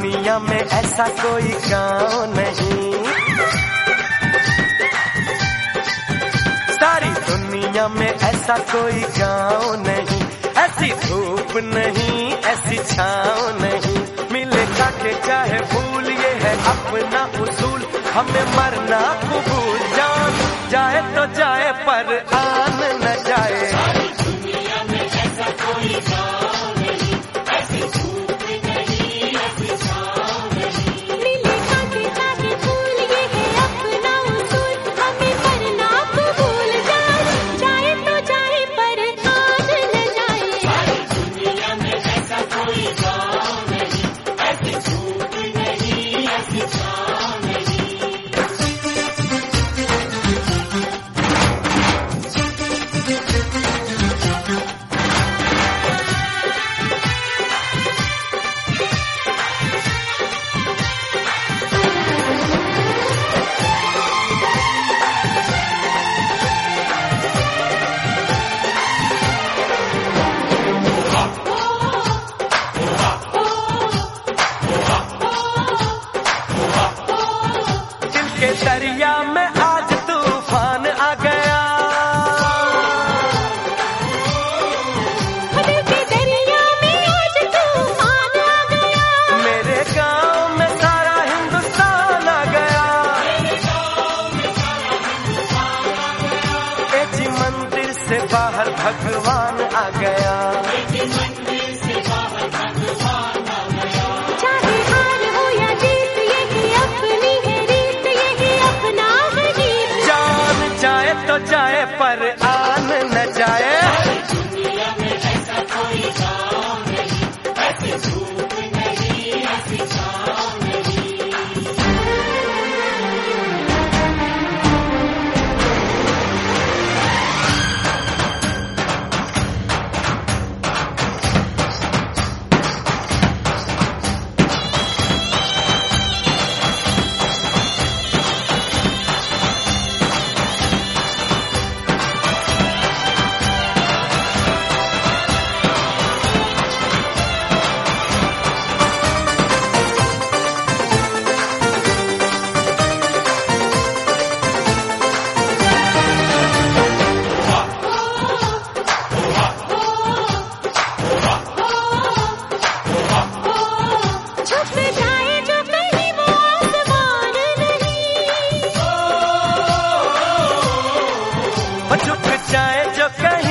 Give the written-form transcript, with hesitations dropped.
दुनिया में ऐसा कोई गाँव नहीं, सारी दुनिया में ऐसा कोई गाँव नहीं, ऐसी धूप नहीं ऐसी छाँव नहीं, मिलेगा के चाहे भूल ये है अपना उसूल, हमें मरना कबूल, जान जाए तो जाए पर आन न जाए। सारी दुनिया में ऐसा कोई गाँव नहीं, ऐसी धूप नहीं ऐसी छाँव नहीं, मिलेगा के चाहे भूल ये है अपना उसूल, हमें मरना कबूल, जान जाए तो जाए पर आन न जाए। सारी दुनिया में ऐसा कोई गाँव नहीं, ऐसी धूप नहीं ऐसी छाँव नहीं। दिल के दरिया में आज तूफान आ गया, दिल के दरिया में आज तूफान आ गया, मेरे गांव में सारा हिंदुस्तान आ गया, ए जी मंदिर से बाहर भगवान आ गया, चाहे हार हो या जीत यही अपनी है रीत, यही अपना है गीत। जान जाए तो जाए पर आन न जाए। दुनिया में ऐसा कोई गाँव नहीं, ऐसी धूप नहीं ऐसी छाँव नहीं। छुप जाए जो कहीं वो आसमान नहीं, झुक जाए जो कहीं